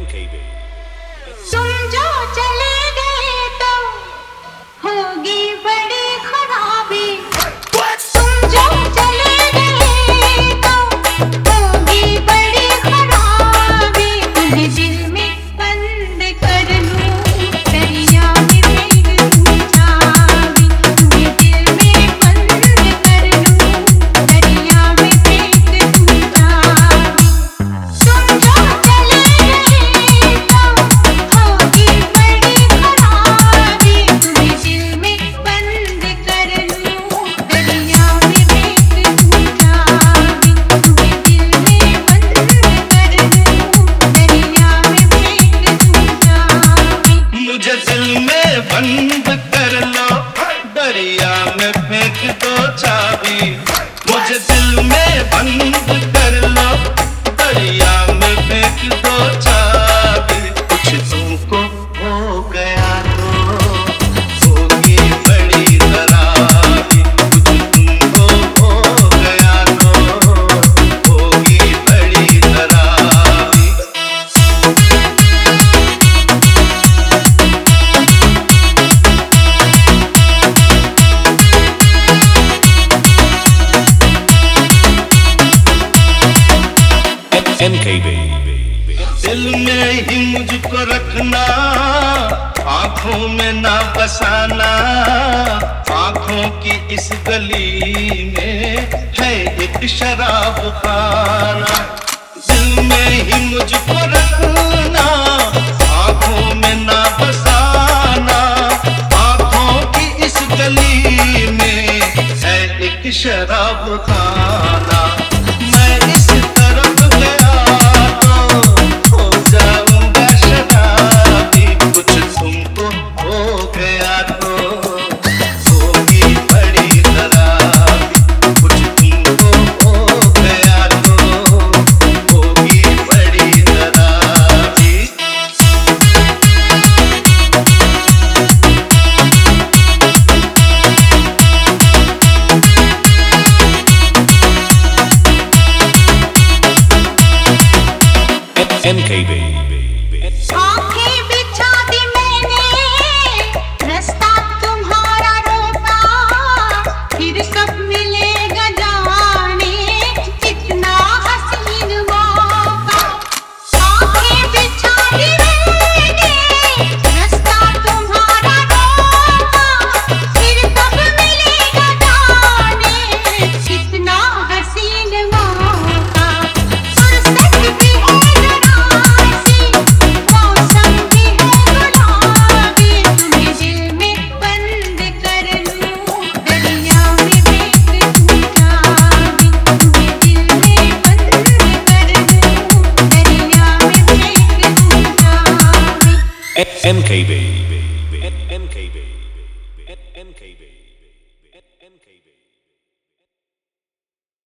MKB। तुम जो चले गए तो होगी बड़ी खराबी। तुम जो चले गए तो होगी बड़ी खराबी। तुम्हें दिल में बंद कर लूं, दरिया में फेंक दूं चाबी। तुम्हें दिल में बंद कर लूं, दरिया में फेंक दूं चाबी। तुम जो चले गए तो होगी बड़ी खराबी। तुम्हें दिल में बंद कर लूं, दरिया में फेंक दूं चाबी। तुम्हें दिल में बंद कर लूं, दरिया में फेंक दूं चाबी। मुझे दिल में बंद कर लो, दरिया में फेंक दो चाबी। मुझे दिल में बंद कर लो, दरिया में फेंक दो चाबी। कुछ तुमको हो गया तो होगी बड़ी खराबी। कुछ तुमको हो गया तो होगी बड़ी खराबी। MKB। दिल में ही मुझको रखना, आंखों में ना बसाना। आंखों की इस गली में है एक शराब खाना। दिल में ही मुझको रखना, आंखों में ना बसाना। आंखों की इस गली में है एक शराब खाना। मैं इस तरफ गया तो हो जाऊंगा शराबी। कुछ तुमको हो गया तो होगी बड़ी खराबी। कुछ तुमको हो गया तो होगी बड़ी खराबी। MKB। आँखें बिछा दी मैंने, रास्ता तुम्हारा रोका। फिर सब मिलेगा जाने, कितना हसीन मौका। आँखें बिछा दी मैंने, रास्ता तुम्हारा रोका। फिर सब मिलेगा जाने, कितना हसीन मौका। फुर्सत भी है जरा सी, मौसम भी है गुलाबी। तुम्हें दिल में बंद कर लूं, दरिया में फेंक दूं चाबी। तुम्हें दिल में बंद कर लूं, दरिया में फेंक दूं चाबी। MKB।